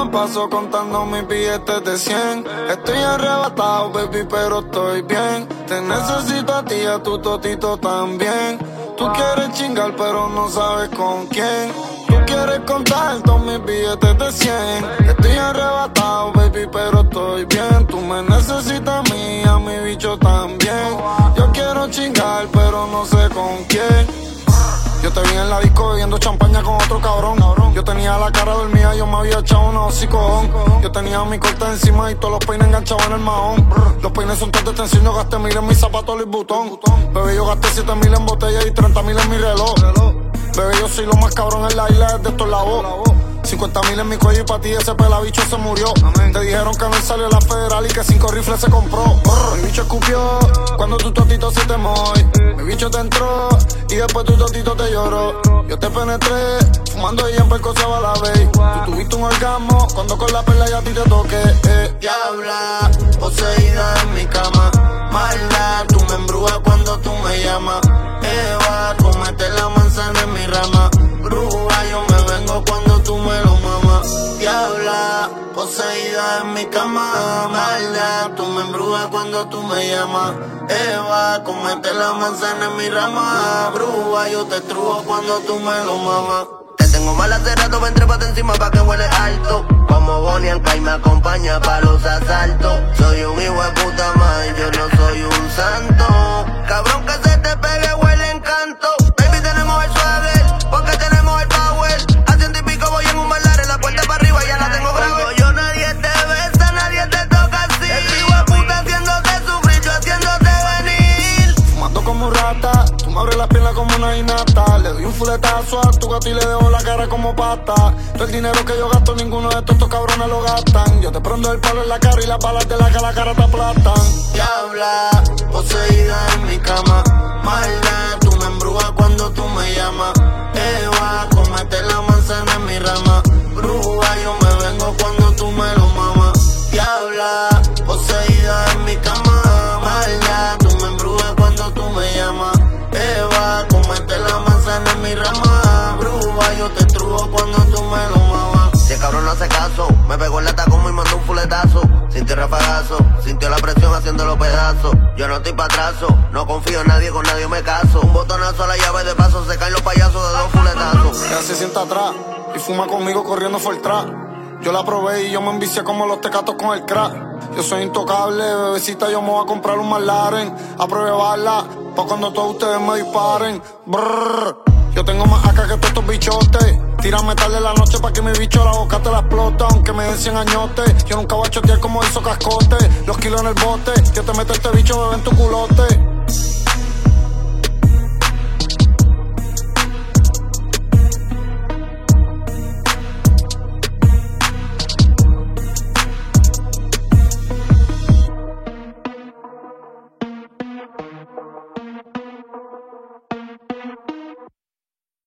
me paso contando mis billetes de 100. Estoy arrebatado, baby, pero estoy bien. Te necesito a ti, a tu totito también. Tú quieres chingar, pero no sabes con quién. Tú quieres contar todos mis billetes de 100. Estoy arrebatado, baby, pero estoy bien. Tú me necesitas a mi bicho también. Yo quiero chingar, pero no sé con quién. Yo te vi en la disco bebiendo champaña con otro cabrón. Yo tenía la cara dormida, yo me había echado un hocicón. Yo tenía mi corte encima y todos los peines enganchados en el mahón. Los peines son todos de tensión, yo gasté 1000 en mis zapatos Louis Vuitton. Bebé, yo gasté 7000 en botella y 30.000 en mi reloj. Bebé, yo soy lo más cabrón en la isla desde estos lados. 50.000 en mi cuello y pa' ti ese pelabicho se murió. Te dijeron que no salió la federal y que 5 rifles se compró. Mi bicho escupió cuando tu totito se te moy. Mi bicho te entró y después tu totito te lloró. Yo te penetré fumando y en percocaba la babe. Tú tuviste un orgasmo cuando con la perla ya a ti te toqué. Diabla, poseída en mi cama. Mala, tú me embrujas cuando tú me llamas. Eva, comete la manzana en mi rama. Bruja, yo me vengo cuando tú me lo mamas. Diabla, poseída en mi cama. Mala, tú me embrujas cuando tú me llamas. Eva, comete la manzana en mi rama. Bruja, yo te estrujo cuando tú me lo mamas. Te tengo mal hace rato, ven trépate encima pa' que huele alto. Como Bonnie and Clyde me acompaña pa' los asaltos. Soy un hijo de puta man, yo no soy un santo. Cabrón que se te pegue huele encanto. Baby, tenemos el swagger, porque tenemos el power. A 100 y pico voy en un bailar, en la puerta para arriba ya la tengo grave. Cuando yo nadie te besa, nadie te toca así. El hijo de puta haciéndote sufrir, yo haciéndote venir. Fumando como un rata, tú me abres las piernas como una innata. Le doy un fuletazo a tu gato y le dejo la cara como pata. Todo el dinero que yo gasto, ninguno de estos cabrones lo gastan. Yo te prendo el palo en la cara y las balas de la cara te aplastan. Diabla, poseída en mi cama. Mala, tú me embrujas cuando tú me llamas. Eva, comete la manzana en mi rama. Bruja, yo me vengo cuando tú me lo mamas. Diabla, poseída en mi cama. Mala, tú me embrujas cuando tú me llamas. Eva, comete la manzana en mi rama. Bruja, yo te estrujo cuando tú me lo mamas. Si el cabrón no hace caso, me pegó el tacón y mandó un fuletazo. Sintió rafagazo, sintió la presión haciéndolo pedazos. Yo no estoy pa' atraso, no confío en nadie, con nadie me caso. Un botonazo a la llave de paso, se caen los payasos de 2 fuletazos. Ella se sienta atrás y fuma conmigo corriendo for trap. Yo la probé y yo me envicié como los tecatos con el crack. Yo soy intocable, bebecita, yo me voy a comprar un McLaren. A pruebarla, pa' cuando todos ustedes me disparen. Brrr. Yo tengo más acá que todos estos bichotes. Tírame tarde la noche pa' que mi bicho la boca te la explota. Aunque me den 100 añotes, yo nunca voy a chotear como hizo Cascote. Los kilos en el bote, yo te meto este bicho, bebé, en tu culote.